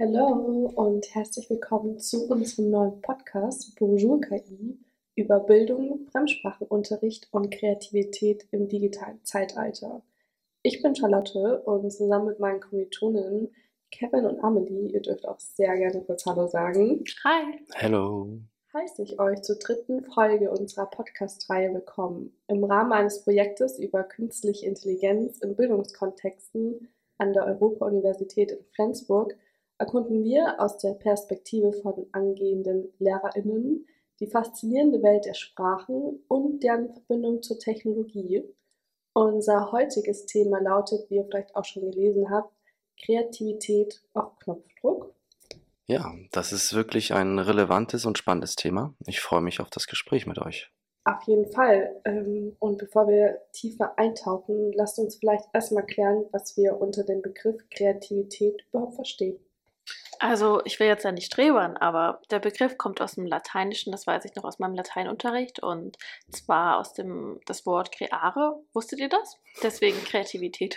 Hallo und herzlich willkommen zu unserem neuen Podcast Bonjour KI über Bildung, Fremdsprachenunterricht und Kreativität im digitalen Zeitalter. Ich bin Charlotte und zusammen mit meinen Kommilitoninnen Kevin und Amelie, ihr dürft auch sehr gerne kurz Hallo sagen, Hi. Hello. heiße ich euch zur dritten Folge unserer Podcast-Reihe willkommen. Im Rahmen eines Projektes über künstliche Intelligenz in Bildungskontexten an der Europa-Universität in Flensburg erkunden wir aus der Perspektive von angehenden LehrerInnen die faszinierende Welt der Sprachen und deren Verbindung zur Technologie. Unser heutiges Thema lautet, wie ihr vielleicht auch schon gelesen habt, Kreativität auf Knopfdruck. Ja, das ist wirklich ein relevantes und spannendes Thema. Ich freue mich auf das Gespräch mit euch. Auf jeden Fall. Und bevor wir tiefer eintauchen, lasst uns vielleicht erstmal klären, was wir unter dem Begriff Kreativität überhaupt verstehen. Also ich will jetzt ja nicht strebern, aber der Begriff kommt aus dem Lateinischen, das weiß ich noch aus meinem Lateinunterricht, und zwar aus das Wort creare. Wusstet ihr das? Deswegen Kreativität.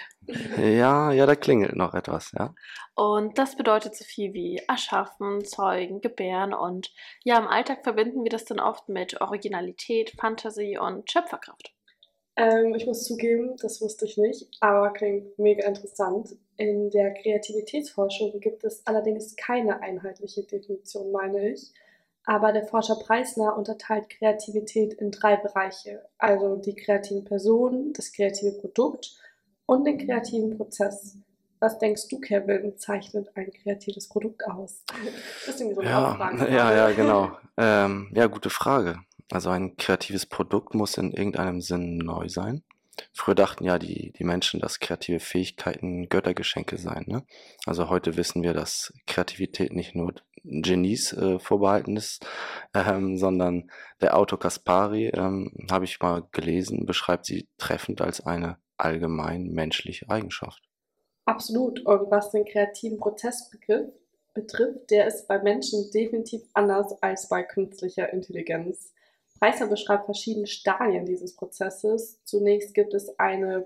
Ja, da klingelt noch etwas, ja. Und das bedeutet so viel wie erschaffen, zeugen, gebären, und ja, im Alltag verbinden wir das dann oft mit Originalität, Fantasie und Schöpferkraft. Ich muss zugeben, das wusste ich nicht, aber klingt mega interessant. In der Kreativitätsforschung gibt es allerdings keine einheitliche Definition, meine ich. Aber der Forscher Preisner unterteilt Kreativität in drei Bereiche, also die kreative Person, das kreative Produkt und den kreativen Prozess. Was denkst du, Kevin, zeichnet ein kreatives Produkt aus? Das ist irgendwie so eine Ja, Abfrage ja, gerade. genau. Ja, gute Frage. Also ein kreatives Produkt muss in irgendeinem Sinn neu sein. Früher dachten ja die Menschen, dass kreative Fähigkeiten Göttergeschenke seien, ne? Also heute wissen wir, dass Kreativität nicht nur Genies vorbehalten ist, sondern der Autor Kaspari, habe ich mal gelesen, beschreibt sie treffend als eine allgemein menschliche Eigenschaft. Absolut. Und was den kreativen Prozessbegriff betrifft, der ist bei Menschen definitiv anders als bei künstlicher Intelligenz. Preisser beschreibt verschiedene Stadien dieses Prozesses. Zunächst gibt es eine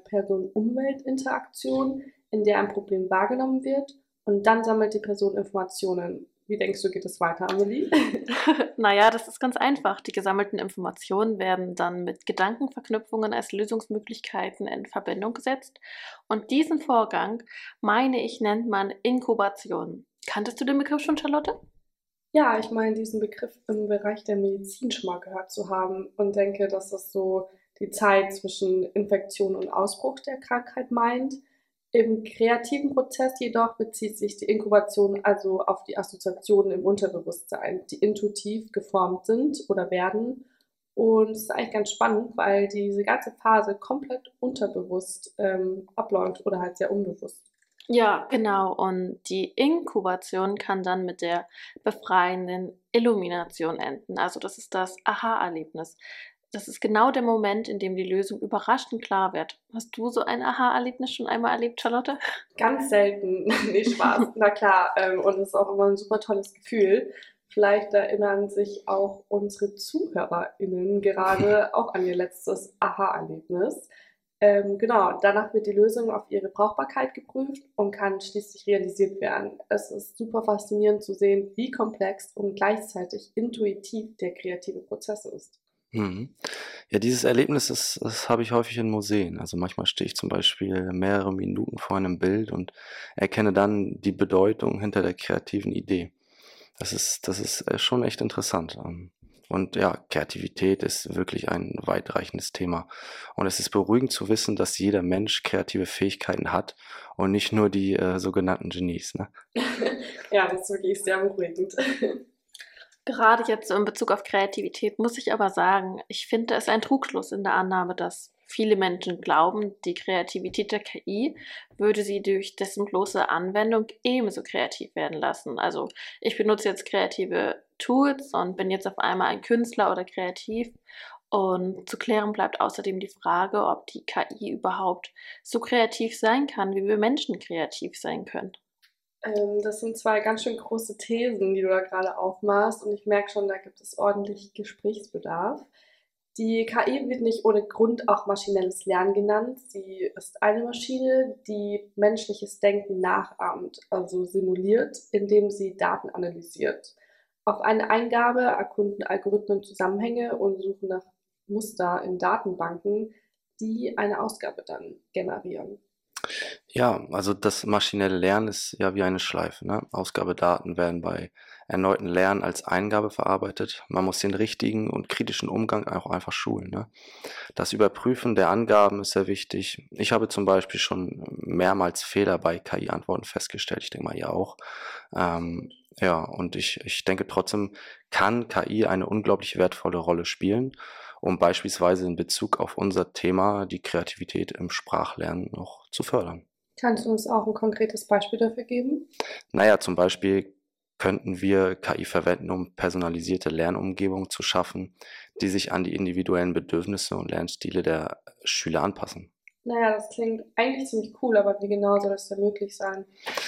Person-Umwelt-Interaktion, in der ein Problem wahrgenommen wird, und dann sammelt die Person Informationen. Wie denkst du, geht es weiter, Amelie? Naja, das ist ganz einfach. Die gesammelten Informationen werden dann mit Gedankenverknüpfungen als Lösungsmöglichkeiten in Verbindung gesetzt. Und diesen Vorgang, meine ich, nennt man Inkubation. Kanntest du den Begriff schon, Charlotte? Ja, ich meine, diesen Begriff im Bereich der Medizin schon mal gehört zu haben und denke, dass das so die Zeit zwischen Infektion und Ausbruch der Krankheit meint. Im kreativen Prozess jedoch bezieht sich die Inkubation also auf die Assoziationen im Unterbewusstsein, die intuitiv geformt sind oder werden. Und es ist eigentlich ganz spannend, weil diese ganze Phase komplett unterbewusst abläuft oder halt sehr unbewusst. Ja, genau. Und die Inkubation kann dann mit der befreienden Illumination enden. Also das ist das Aha-Erlebnis. Das ist genau der Moment, in dem die Lösung überraschend klar wird. Hast du so ein Aha-Erlebnis schon einmal erlebt, Charlotte? Ganz selten, nee, Spaß, na klar, und es ist auch immer ein super tolles Gefühl. Vielleicht erinnern sich auch unsere ZuhörerInnen gerade auch an ihr letztes Aha-Erlebnis. Genau, danach wird die Lösung auf ihre Brauchbarkeit geprüft und kann schließlich realisiert werden. Es ist super faszinierend zu sehen, wie komplex und gleichzeitig intuitiv der kreative Prozess ist. Mhm. Ja, dieses Erlebnis, das habe ich häufig in Museen. Also manchmal stehe ich zum Beispiel mehrere Minuten vor einem Bild und erkenne dann die Bedeutung hinter der kreativen Idee. Das ist schon echt interessant. Und ja, Kreativität ist wirklich ein weitreichendes Thema. Und es ist beruhigend zu wissen, dass jeder Mensch kreative Fähigkeiten hat und nicht nur die sogenannten Genies, ne? Ja, das ist wirklich sehr beruhigend. Gerade jetzt so in Bezug auf Kreativität muss ich aber sagen, ich finde es ein Trugschluss in der Annahme, dass viele Menschen glauben, die Kreativität der KI würde sie durch dessen bloße Anwendung ebenso kreativ werden lassen. Also ich benutze jetzt kreative Tools und bin jetzt auf einmal ein Künstler oder kreativ. Und zu klären bleibt außerdem die Frage, ob die KI überhaupt so kreativ sein kann, wie wir Menschen kreativ sein können. Das sind zwei ganz schön große Thesen, die du da gerade aufmachst, und ich merke schon, da gibt es ordentlich Gesprächsbedarf. Die KI wird nicht ohne Grund auch maschinelles Lernen genannt. Sie ist eine Maschine, die menschliches Denken nachahmt, also simuliert, indem sie Daten analysiert. Auf eine Eingabe erkunden Algorithmen Zusammenhänge und suchen nach Muster in Datenbanken, die eine Ausgabe dann generieren. Ja, also das maschinelle Lernen ist ja wie eine Schleife, ne? Ausgabedaten werden bei erneuten Lernen als Eingabe verarbeitet. Man muss den richtigen und kritischen Umgang auch einfach schulen, ne? Das Überprüfen der Angaben ist sehr wichtig. Ich habe zum Beispiel schon mehrmals Fehler bei KI-Antworten festgestellt. Ich denke mal, ihr auch. Ja, und ich denke trotzdem kann KI eine unglaublich wertvolle Rolle spielen, um beispielsweise in Bezug auf unser Thema, die Kreativität im Sprachlernen, noch zu fördern. Kannst du uns auch ein konkretes Beispiel dafür geben? Naja, zum Beispiel könnten wir KI verwenden, um personalisierte Lernumgebungen zu schaffen, die sich an die individuellen Bedürfnisse und Lernstile der Schüler anpassen. Naja, das klingt eigentlich ziemlich cool, aber wie genau soll das denn möglich sein?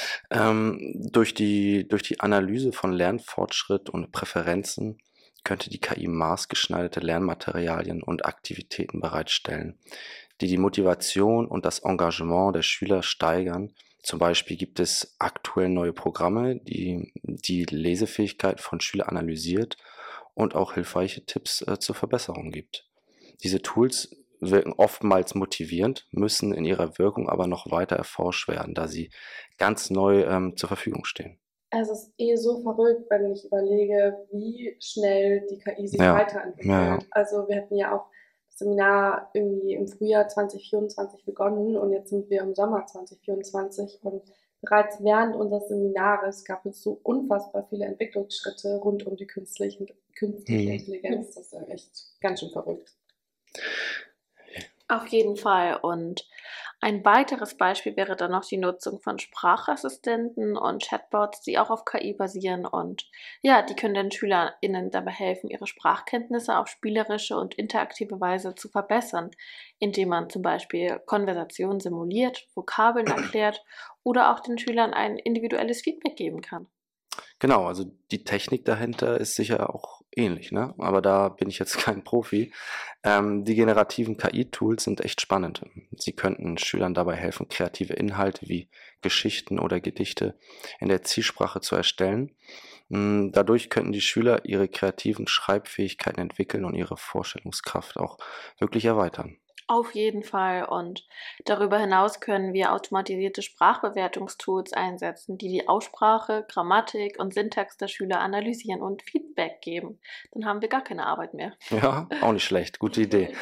Durch die Analyse von Lernfortschritt und Präferenzen könnte die KI maßgeschneiderte Lernmaterialien und Aktivitäten bereitstellen, die die Motivation und das Engagement der Schüler steigern. Zum Beispiel gibt es aktuell neue Programme, die die Lesefähigkeit von Schülern analysiert und auch hilfreiche Tipps zur Verbesserung gibt. Diese Tools wirken oftmals motivierend, müssen in ihrer Wirkung aber noch weiter erforscht werden, da sie ganz neu zur Verfügung stehen. Es ist so verrückt, wenn ich überlege, wie schnell die KI sich Ja, weiterentwickelt. Also wir hatten ja auch das Seminar irgendwie im Frühjahr 2024 begonnen und jetzt sind wir im Sommer 2024 und bereits während unseres Seminares gab es so unfassbar viele Entwicklungsschritte rund um die künstliche Mhm. Intelligenz. Das ist ja echt ganz schön verrückt. Auf jeden Fall. Und ein weiteres Beispiel wäre dann noch die Nutzung von Sprachassistenten und Chatbots, die auch auf KI basieren. Und ja, die können den SchülerInnen dabei helfen, ihre Sprachkenntnisse auf spielerische und interaktive Weise zu verbessern, indem man zum Beispiel Konversationen simuliert, Vokabeln erklärt oder auch den Schülern ein individuelles Feedback geben kann. Genau, also die Technik dahinter ist sicher auch ähnlich, ne? Aber da bin ich jetzt kein Profi. Die generativen KI-Tools sind echt spannend. Sie könnten Schülern dabei helfen, kreative Inhalte wie Geschichten oder Gedichte in der Zielsprache zu erstellen. Dadurch könnten die Schüler ihre kreativen Schreibfähigkeiten entwickeln und ihre Vorstellungskraft auch wirklich erweitern. Auf jeden Fall. Und darüber hinaus können wir automatisierte Sprachbewertungstools einsetzen, die die Aussprache, Grammatik und Syntax der Schüler analysieren und Feedback geben. Dann haben wir gar keine Arbeit mehr. Ja, auch nicht schlecht, gute Idee.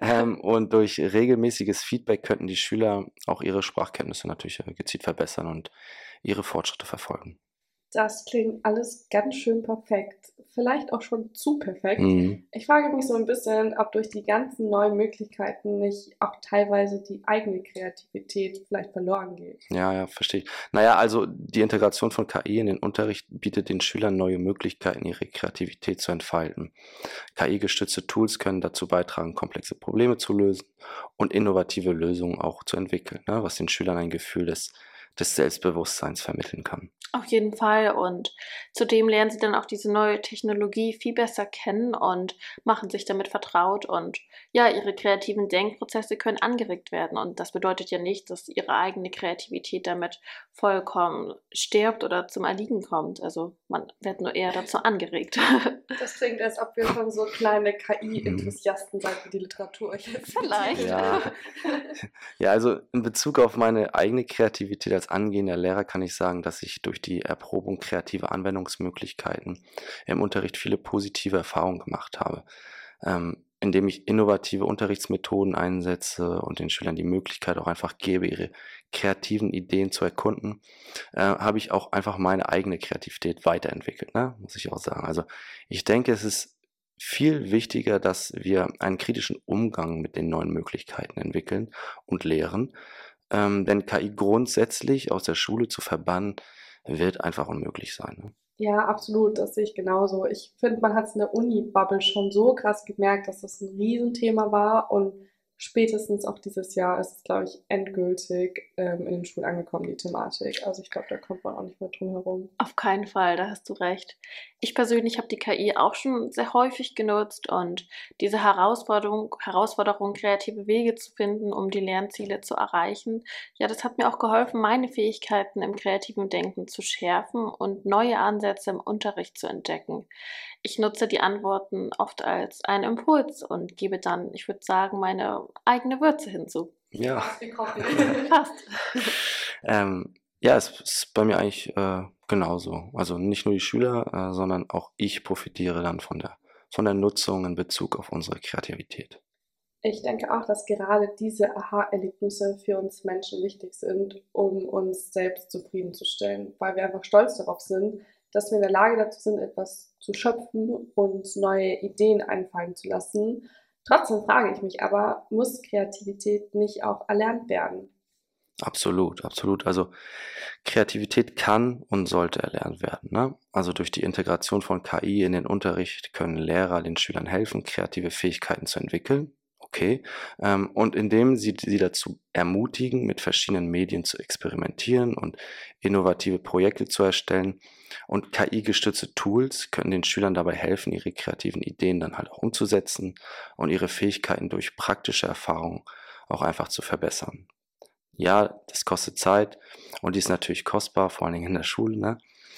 Und durch regelmäßiges Feedback könnten die Schüler auch ihre Sprachkenntnisse natürlich gezielt verbessern und ihre Fortschritte verfolgen. Das klingt alles ganz schön perfekt. Vielleicht auch schon zu perfekt. Mhm. Ich frage mich so ein bisschen, ob durch die ganzen neuen Möglichkeiten nicht auch teilweise die eigene Kreativität vielleicht verloren geht. Ja, ja, verstehe ich. Naja, also die Integration von KI in den Unterricht bietet den Schülern neue Möglichkeiten, ihre Kreativität zu entfalten. KI-gestützte Tools können dazu beitragen, komplexe Probleme zu lösen und innovative Lösungen auch zu entwickeln, ne, was den Schülern ein Gefühl des Selbstbewusstseins vermitteln kann. Auf jeden Fall. Und zudem lernen sie dann auch diese neue Technologie viel besser kennen und machen sich damit vertraut. Und ja, ihre kreativen Denkprozesse können angeregt werden. Und das bedeutet ja nicht, dass ihre eigene Kreativität damit vollkommen stirbt oder zum Erliegen kommt. Also man wird nur eher dazu angeregt. Das klingt, als ob wir schon so kleine Mhm. KI-Enthusiasten seid, wie die Literatur euch jetzt Vielleicht. zitiert. Ja. Ja, also in Bezug auf meine eigene Kreativität als angehender Lehrer kann ich sagen, dass ich durch die Erprobung kreativer Anwendungsmöglichkeiten im Unterricht viele positive Erfahrungen gemacht habe, indem ich innovative Unterrichtsmethoden einsetze und den Schülern die Möglichkeit auch einfach gebe, ihre kreativen Ideen zu erkunden, habe ich auch einfach meine eigene Kreativität weiterentwickelt, ne? Muss ich auch sagen. Also ich denke, es ist viel wichtiger, dass wir einen kritischen Umgang mit den neuen Möglichkeiten entwickeln und lehren, denn KI grundsätzlich aus der Schule zu verbannen, wird einfach unmöglich sein. Ne? Ja, absolut, das sehe ich genauso. Ich finde, man hat es in der Uni-Bubble schon so krass gemerkt, dass das ein Riesenthema war und spätestens auch dieses Jahr ist es, glaube ich, endgültig in den Schulen angekommen, die Thematik. Also ich glaube, da kommt man auch nicht mehr drum herum. Auf keinen Fall, da hast du recht. Ich persönlich habe die KI auch schon sehr häufig genutzt und diese Herausforderung, kreative Wege zu finden, um die Lernziele zu erreichen, ja, das hat mir auch geholfen, meine Fähigkeiten im kreativen Denken zu schärfen und neue Ansätze im Unterricht zu entdecken. Ich nutze die Antworten oft als einen Impuls und gebe dann, ich würde sagen, meine eigene Würze hinzu. Ja. Fast wie Kochen. Fast. Ja, es ist bei mir eigentlich genauso. Also nicht nur die Schüler, sondern auch ich profitiere dann von der Nutzung in Bezug auf unsere Kreativität. Ich denke auch, dass gerade diese Aha-Erlebnisse für uns Menschen wichtig sind, um uns selbst zufriedenzustellen, weil wir einfach stolz darauf sind, dass wir in der Lage dazu sind, etwas zu schöpfen und neue Ideen einfallen zu lassen. Trotzdem frage ich mich aber, muss Kreativität nicht auch erlernt werden? Absolut, absolut. Also Kreativität kann und sollte erlernt werden, ne? Also durch die Integration von KI in den Unterricht können Lehrer den Schülern helfen, kreative Fähigkeiten zu entwickeln. Okay. Und indem sie dazu ermutigen, mit verschiedenen Medien zu experimentieren und innovative Projekte zu erstellen. Und KI-gestützte Tools können den Schülern dabei helfen, ihre kreativen Ideen dann halt auch umzusetzen und ihre Fähigkeiten durch praktische Erfahrungen auch einfach zu verbessern. Ja, das kostet Zeit und die ist natürlich kostbar, vor allen Dingen in der Schule, ne?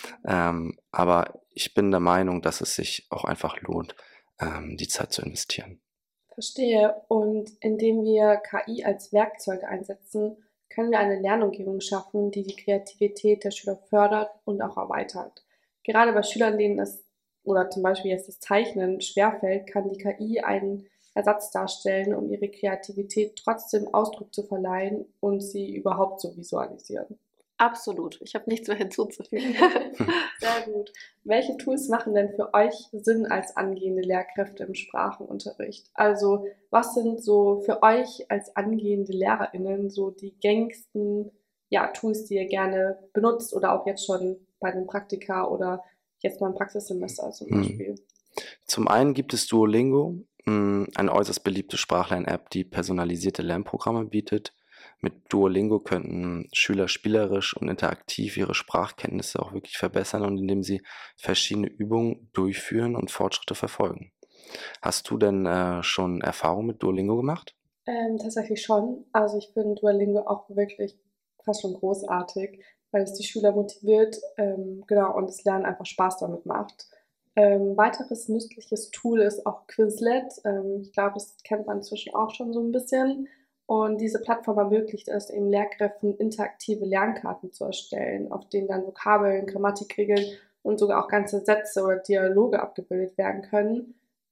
Aber ich bin der Meinung, dass es sich auch einfach lohnt, die Zeit zu investieren. Verstehe. Und indem wir KI als Werkzeuge einsetzen, können wir eine Lernumgebung schaffen, die die Kreativität der Schüler fördert und auch erweitert. Gerade bei Schülern, denen es oder zum Beispiel jetzt das Zeichnen schwerfällt, kann die KI einen Ersatz darstellen, um ihre Kreativität trotzdem Ausdruck zu verleihen und sie überhaupt zu visualisieren. Absolut. Ich habe nichts mehr hinzuzufügen. Sehr gut. Welche Tools machen denn für euch Sinn als angehende Lehrkräfte im Sprachenunterricht? Also, was sind so für euch als angehende LehrerInnen so die gängigsten, ja, Tools, die ihr gerne benutzt oder auch jetzt schon bei den Praktika oder jetzt mal im Praxissemester zum Hm. Beispiel? Zum einen gibt es Duolingo, eine äußerst beliebte Sprachlern-App, die personalisierte Lernprogramme bietet. Mit Duolingo könnten Schüler spielerisch und interaktiv ihre Sprachkenntnisse auch wirklich verbessern und indem sie verschiedene Übungen durchführen und Fortschritte verfolgen. Hast du denn schon Erfahrung mit Duolingo gemacht? Tatsächlich schon. Also ich finde Duolingo auch wirklich fast schon großartig, weil es die Schüler motiviert, genau, und das Lernen einfach Spaß damit macht. Weiteres nützliches Tool ist auch Quizlet. Ich glaube, das kennt man inzwischen auch schon so ein bisschen. Und diese Plattform ermöglicht es eben Lehrkräften, interaktive Lernkarten zu erstellen, auf denen dann Vokabeln, Grammatikregeln und sogar auch ganze Sätze oder Dialoge abgebildet werden können.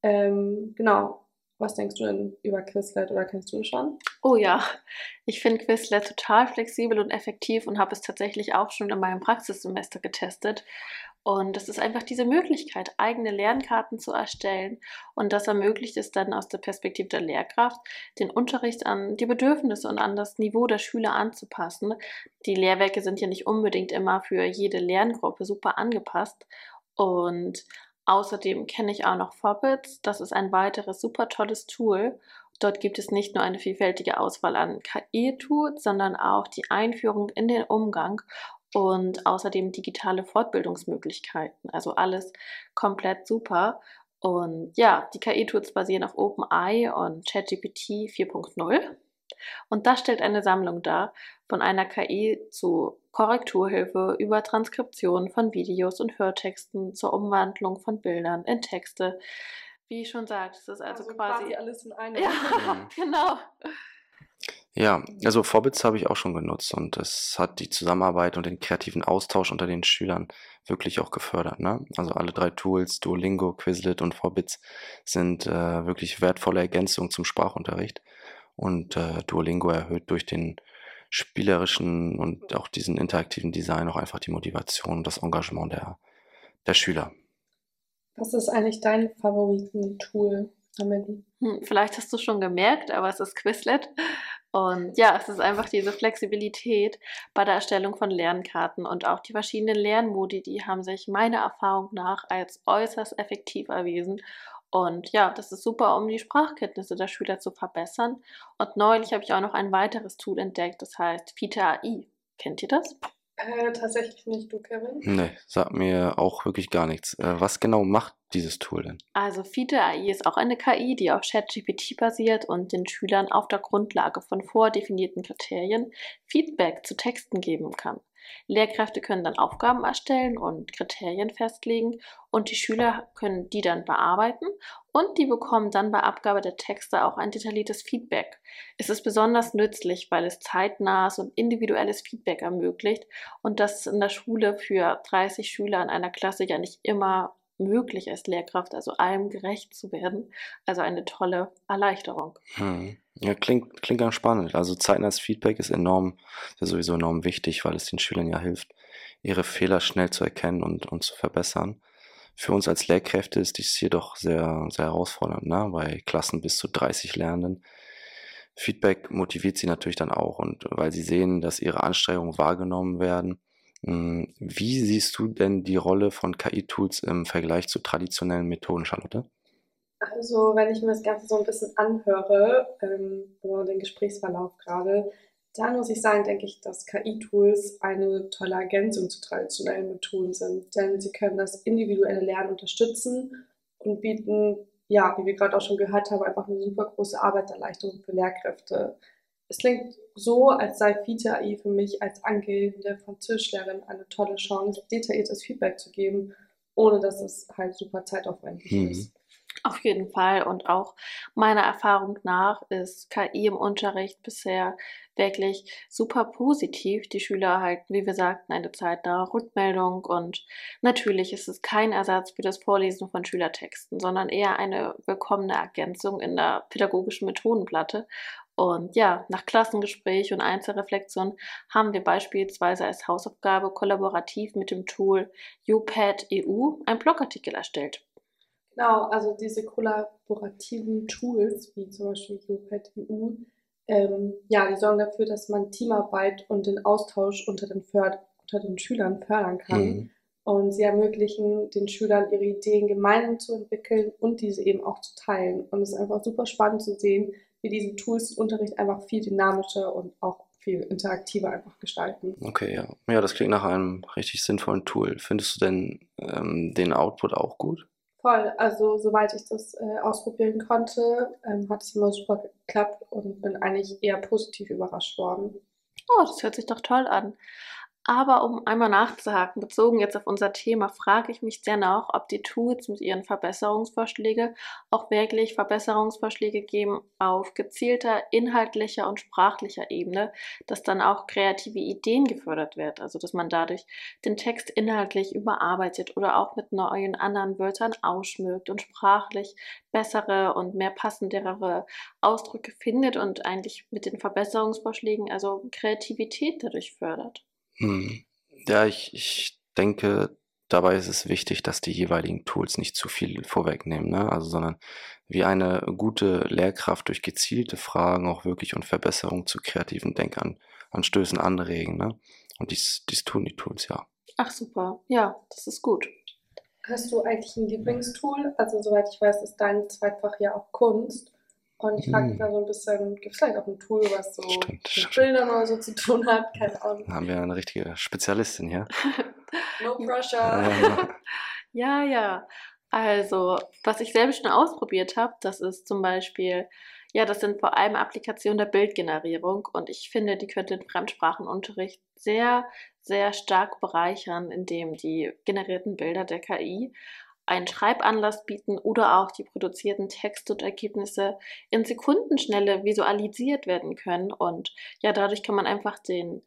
Genau. Was denkst du denn über Quizlet oder kennst du es schon? Oh ja, ich finde Quizlet total flexibel und effektiv und habe es tatsächlich auch schon in meinem Praxissemester getestet. Und es ist einfach diese Möglichkeit, eigene Lernkarten zu erstellen. Und das ermöglicht es dann aus der Perspektive der Lehrkraft, den Unterricht an die Bedürfnisse und an das Niveau der Schüler anzupassen. Die Lehrwerke sind ja nicht unbedingt immer für jede Lerngruppe super angepasst. Und außerdem kenne ich auch noch Forbits. Das ist ein weiteres super tolles Tool. Dort gibt es nicht nur eine vielfältige Auswahl an KI-Tools, sondern auch die Einführung in den Umgang und außerdem digitale Fortbildungsmöglichkeiten. Also alles komplett super. Und ja, die KI-Tools basieren auf OpenAI und ChatGPT 4.0. Und das stellt eine Sammlung dar, von einer KI zu Korrekturhilfe über Transkription von Videos und Hörtexten zur Umwandlung von Bildern in Texte. Wie ich schon sagte, es ist also quasi alles in einem. ja, Mhm. genau. Ja, also Vorbits habe ich auch schon genutzt und es hat die Zusammenarbeit und den kreativen Austausch unter den Schülern wirklich auch gefördert, ne? Also alle 3 Tools, Duolingo, Quizlet und Vorbits sind wirklich wertvolle Ergänzungen zum Sprachunterricht und Duolingo erhöht durch den spielerischen und auch diesen interaktiven Design auch einfach die Motivation und das Engagement der Schüler. Was ist eigentlich dein Favoriten-Tool, Amelie? Vielleicht hast du schon gemerkt, aber es ist Quizlet. Und ja, es ist einfach diese Flexibilität bei der Erstellung von Lernkarten und auch die verschiedenen Lernmodi, die haben sich meiner Erfahrung nach als äußerst effektiv erwiesen. Und ja, das ist super, um die Sprachkenntnisse der Schüler zu verbessern. Und neulich habe ich auch noch ein weiteres Tool entdeckt, das heißt Fita AI. Kennt ihr das? Tatsächlich nicht, du, Kevin. Nee, sagt mir auch wirklich gar nichts. Was genau macht dieses Tool denn? Also Fite AI ist auch eine KI, die auf ChatGPT basiert und den Schülern auf der Grundlage von vordefinierten Kriterien Feedback zu Texten geben kann. Lehrkräfte können dann Aufgaben erstellen und Kriterien festlegen und die Schüler können die dann bearbeiten und die bekommen dann bei Abgabe der Texte auch ein detailliertes Feedback. Es ist besonders nützlich, weil es zeitnahes und individuelles Feedback ermöglicht und das ist in der Schule für 30 Schüler in einer Klasse ja nicht immer möglich als Lehrkraft, also allem gerecht zu werden. Also eine tolle Erleichterung. Mhm. Ja, klingt ganz spannend. Also zeitnahes Feedback ist ja sowieso enorm wichtig, weil es den Schülern ja hilft, ihre Fehler schnell zu erkennen und zu verbessern. Für uns als Lehrkräfte ist dies jedoch sehr, sehr herausfordernd, ne? Bei Klassen bis zu 30 Lernenden. Feedback motiviert sie natürlich dann auch und weil sie sehen, dass ihre Anstrengungen wahrgenommen werden. Wie siehst du denn die Rolle von KI-Tools im Vergleich zu traditionellen Methoden, Charlotte? Also, wenn ich mir das Ganze so ein bisschen anhöre, so den Gesprächsverlauf gerade, dann muss ich sagen, denke ich, dass KI-Tools eine tolle Ergänzung zu traditionellen Methoden sind, denn sie können das individuelle Lernen unterstützen und bieten, ja, wie wir gerade auch schon gehört haben, einfach eine super große Arbeitserleichterung für Lehrkräfte. Es klingt so, als sei Vita AI für mich als angehende Französischlehrerin eine tolle Chance, detailliertes Feedback zu geben, ohne dass es halt super zeitaufwendig Mhm. ist. Auf jeden Fall und auch meiner Erfahrung nach ist KI im Unterricht bisher wirklich super positiv. Die Schüler erhalten, wie wir sagten, eine zeitnahe Rückmeldung und natürlich ist es kein Ersatz für das Vorlesen von Schülertexten, sondern eher eine willkommene Ergänzung in der pädagogischen Methodenplatte. Und ja, nach Klassengespräch und Einzelreflexion haben wir beispielsweise als Hausaufgabe kollaborativ mit dem Tool UPad EU einen Blogartikel erstellt. Genau, also diese kollaborativen Tools, wie zum Beispiel UPad-EU, ja, die sorgen dafür, dass man Teamarbeit und den Austausch unter den Schülern fördern kann. Mhm. Und sie ermöglichen den Schülern, ihre Ideen gemeinsam zu entwickeln und diese eben auch zu teilen. Und es ist einfach super spannend zu sehen, wie diese Tools den Unterricht einfach viel dynamischer und auch viel interaktiver einfach gestalten. Okay, ja. Ja, das klingt nach einem richtig sinnvollen Tool. Findest du denn den Output auch gut? Voll, also soweit ich das ausprobieren konnte, hat es immer super geklappt und bin eigentlich eher positiv überrascht worden. Oh, das hört sich doch toll an. Aber um einmal nachzuhaken, bezogen jetzt auf unser Thema, frage ich mich dennoch, ob die Tools mit ihren Verbesserungsvorschläge auch wirklich Verbesserungsvorschläge geben auf gezielter inhaltlicher und sprachlicher Ebene, dass dann auch kreative Ideen gefördert wird, also dass man dadurch den Text inhaltlich überarbeitet oder auch mit neuen anderen Wörtern ausschmückt und sprachlich bessere und mehr passendere Ausdrücke findet und eigentlich mit den Verbesserungsvorschlägen also Kreativität dadurch fördert. Mhm. Ja, ich denke, dabei ist es wichtig, dass die jeweiligen Tools nicht zu viel vorwegnehmen, ne? Also, sondern wie eine gute Lehrkraft durch gezielte Fragen auch wirklich und Verbesserung zu kreativen Denkanstößen anregen, ne? Und dies tun die Tools, ja. Ach super, ja, das ist gut. Hast du eigentlich ein Lieblingstool? Also soweit ich weiß, ist dein Zweitfach ja auch Kunst. Und ich frage mich Mhm. da so ein bisschen, gibt es vielleicht auch ein Tool, was so Stimmt, mit stimmt. Bildern oder so zu tun hat? Keine Ahnung. Da haben wir eine richtige Spezialistin hier. No pressure. Ja. Ja, ja. Also, was ich selbst schon ausprobiert habe, das ist zum Beispiel, ja, das sind vor allem Applikationen der Bildgenerierung und ich finde, die könnte den Fremdsprachenunterricht sehr, sehr stark bereichern, indem die generierten Bilder der KI einen Schreibanlass bieten oder auch die produzierten Texte und Ergebnisse in Sekundenschnelle visualisiert werden können. Und ja, dadurch kann man einfach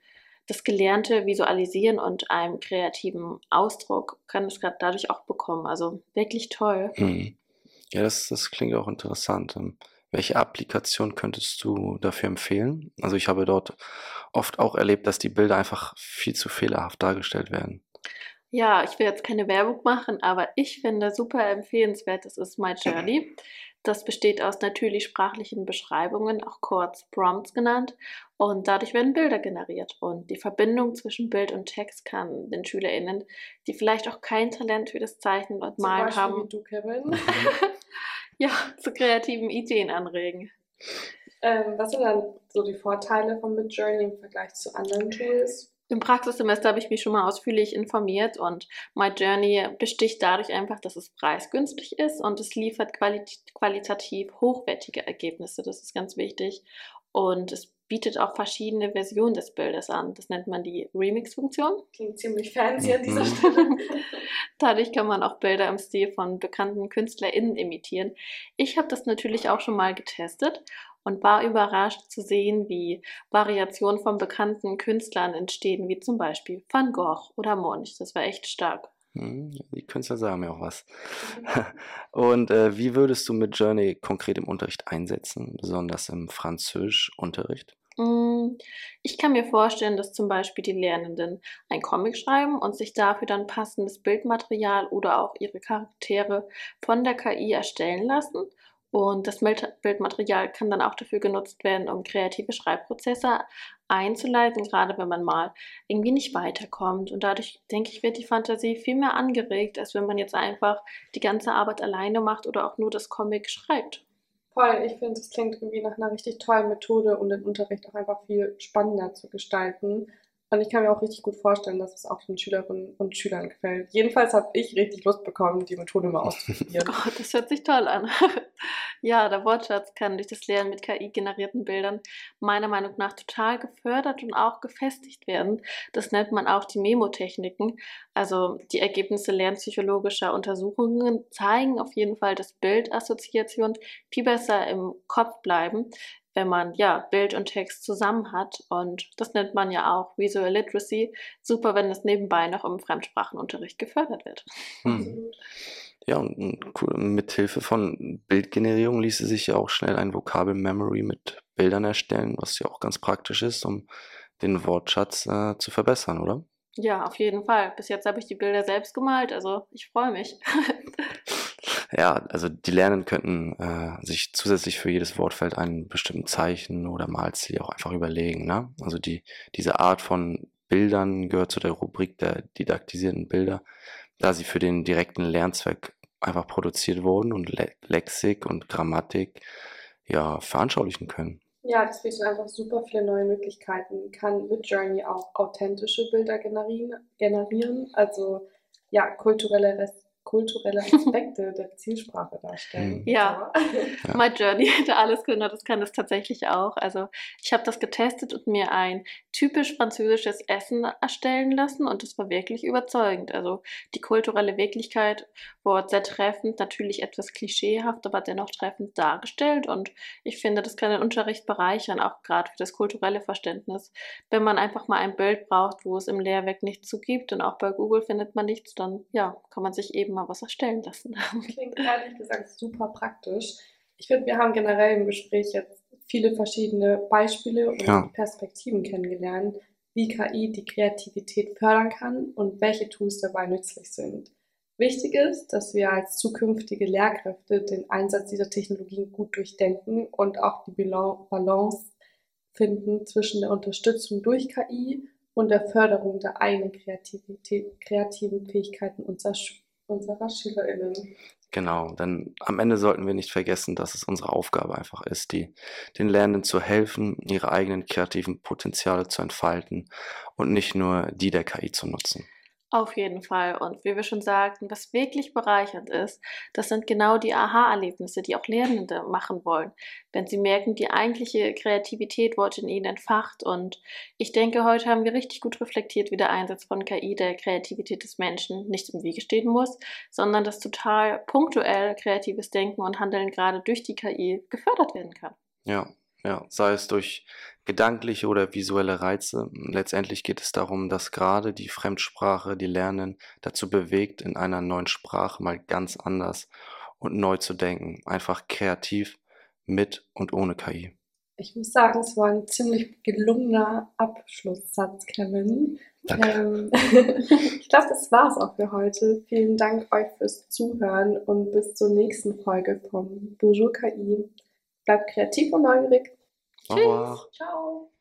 das Gelernte visualisieren und einen kreativen Ausdruck kann es gerade dadurch auch bekommen. Also wirklich toll. Mhm. Ja, das klingt auch interessant. Welche Applikation könntest du dafür empfehlen? Also ich habe dort oft auch erlebt, dass die Bilder einfach viel zu fehlerhaft dargestellt werden. Ja, ich will jetzt keine Werbung machen, aber ich finde super empfehlenswert, das ist My Journey. Das besteht aus natürlich sprachlichen Beschreibungen, auch kurz Prompts genannt, und dadurch werden Bilder generiert. Und die Verbindung zwischen Bild und Text kann den SchülerInnen, die vielleicht auch kein Talent für das Zeichnen und Zum Malen Beispiel wie haben, du, Kevin. Mhm. ja, zu kreativen Ideen anregen. Was sind dann so die Vorteile von Midjourney im Vergleich zu anderen Tools? Im Praxissemester habe ich mich schon mal ausführlich informiert und MyJourney besticht dadurch einfach, dass es preisgünstig ist und es liefert qualitativ hochwertige Ergebnisse. Das ist ganz wichtig. Und es bietet auch verschiedene Versionen des Bildes an. Das nennt man die Remix-Funktion. Klingt ziemlich fancy an dieser Mhm. Stelle. Dadurch kann man auch Bilder im Stil von bekannten KünstlerInnen imitieren. Ich habe das natürlich auch schon mal getestet und war überrascht zu sehen, wie Variationen von bekannten Künstlern entstehen, wie zum Beispiel Van Gogh oder Munch. Das war echt stark. Die Künstler sagen mir auch was. Und wie würdest du Midjourney konkret im Unterricht einsetzen, besonders im Französischunterricht? Ich kann mir vorstellen, dass zum Beispiel die Lernenden ein Comic schreiben und sich dafür dann passendes Bildmaterial oder auch ihre Charaktere von der KI erstellen lassen. Und das Bildmaterial kann dann auch dafür genutzt werden, um kreative Schreibprozesse einzuleiten, gerade wenn man mal irgendwie nicht weiterkommt. Und dadurch, denke ich, wird die Fantasie viel mehr angeregt, als wenn man jetzt einfach die ganze Arbeit alleine macht oder auch nur das Comic schreibt. Voll, ich finde, es klingt irgendwie nach einer richtig tollen Methode, um den Unterricht auch einfach viel spannender zu gestalten. Und ich kann mir auch richtig gut vorstellen, dass es auch den Schülerinnen und Schülern gefällt. Jedenfalls habe ich richtig Lust bekommen, die Methode mal auszuprobieren. Oh, das hört sich toll an. Ja, der Wortschatz kann durch das Lernen mit KI-generierten Bildern meiner Meinung nach total gefördert und auch gefestigt werden. Das nennt man auch die Memotechniken. Also die Ergebnisse lernpsychologischer Untersuchungen zeigen auf jeden Fall, dass Bildassoziationen viel besser im Kopf bleiben, wenn man ja Bild und Text zusammen hat. Und das nennt man ja auch Visual Literacy. Super, wenn das nebenbei noch im Fremdsprachenunterricht gefördert wird. Hm. Ja, und cool, mit Hilfe von Bildgenerierung ließe sich ja auch schnell ein Vokabel-Memory mit Bildern erstellen, was ja auch ganz praktisch ist, um den Wortschatz zu verbessern, oder? Ja, auf jeden Fall. Bis jetzt habe ich die Bilder selbst gemalt, also ich freue mich. Ja, also die Lernenden könnten sich zusätzlich für jedes Wortfeld einen bestimmten Zeichen oder Malstil auch einfach überlegen, ne? Also diese Art von Bildern gehört zu der Rubrik der didaktisierten Bilder, da sie für den direkten Lernzweck einfach produziert wurden und Lexik und Grammatik ja veranschaulichen können. Ja, das bietet einfach super viele neue Möglichkeiten. Kann Midjourney auch authentische Bilder generieren, also ja, kulturelle Aspekte der Zielsprache darstellen. Hm. Ja, Ja. MyJourney, der Alleskönner, das kann es tatsächlich auch. Also ich habe das getestet und mir ein typisch französisches Essen erstellen lassen und das war wirklich überzeugend. Also die kulturelle Wirklichkeit wurde sehr treffend, natürlich etwas klischeehaft, aber dennoch treffend dargestellt und ich finde, das kann den Unterricht bereichern, auch gerade für das kulturelle Verständnis. Wenn man einfach mal ein Bild braucht, wo es im Lehrwerk nichts zu gibt und auch bei Google findet man nichts, dann ja, kann man sich eben mal was erstellen lassen. Klingt ehrlich gesagt super praktisch. Ich finde, wir haben generell im Gespräch jetzt viele verschiedene Beispiele und Ja. Perspektiven kennengelernt, wie KI die Kreativität fördern kann und welche Tools dabei nützlich sind. Wichtig ist, dass wir als zukünftige Lehrkräfte den Einsatz dieser Technologien gut durchdenken und auch die Balance finden zwischen der Unterstützung durch KI und der Förderung der eigenen kreativen Fähigkeiten unserer SchülerInnen. Genau, denn am Ende sollten wir nicht vergessen, dass es unsere Aufgabe einfach ist, den Lernenden zu helfen, ihre eigenen kreativen Potenziale zu entfalten und nicht nur die der KI zu nutzen. Auf jeden Fall. Und wie wir schon sagten, was wirklich bereichernd ist, das sind genau die Aha-Erlebnisse, die auch Lernende machen wollen, wenn sie merken, die eigentliche Kreativität wurde in ihnen entfacht. Und ich denke, heute haben wir richtig gut reflektiert, wie der Einsatz von KI der Kreativität des Menschen nicht im Wege stehen muss, sondern dass total punktuell kreatives Denken und Handeln gerade durch die KI gefördert werden kann. Ja, ja, sei es durch gedankliche oder visuelle Reize. Letztendlich geht es darum, dass gerade die Fremdsprache die Lernenden dazu bewegt, in einer neuen Sprache mal ganz anders und neu zu denken. Einfach kreativ mit und ohne KI. Ich muss sagen, es war ein ziemlich gelungener Abschlusssatz, Kevin. Danke. Ich glaube, das war's auch für heute. Vielen Dank euch fürs Zuhören und bis zur nächsten Folge vom Bonjour KI. Bleibt kreativ und neugierig. Au revoir. Ciao.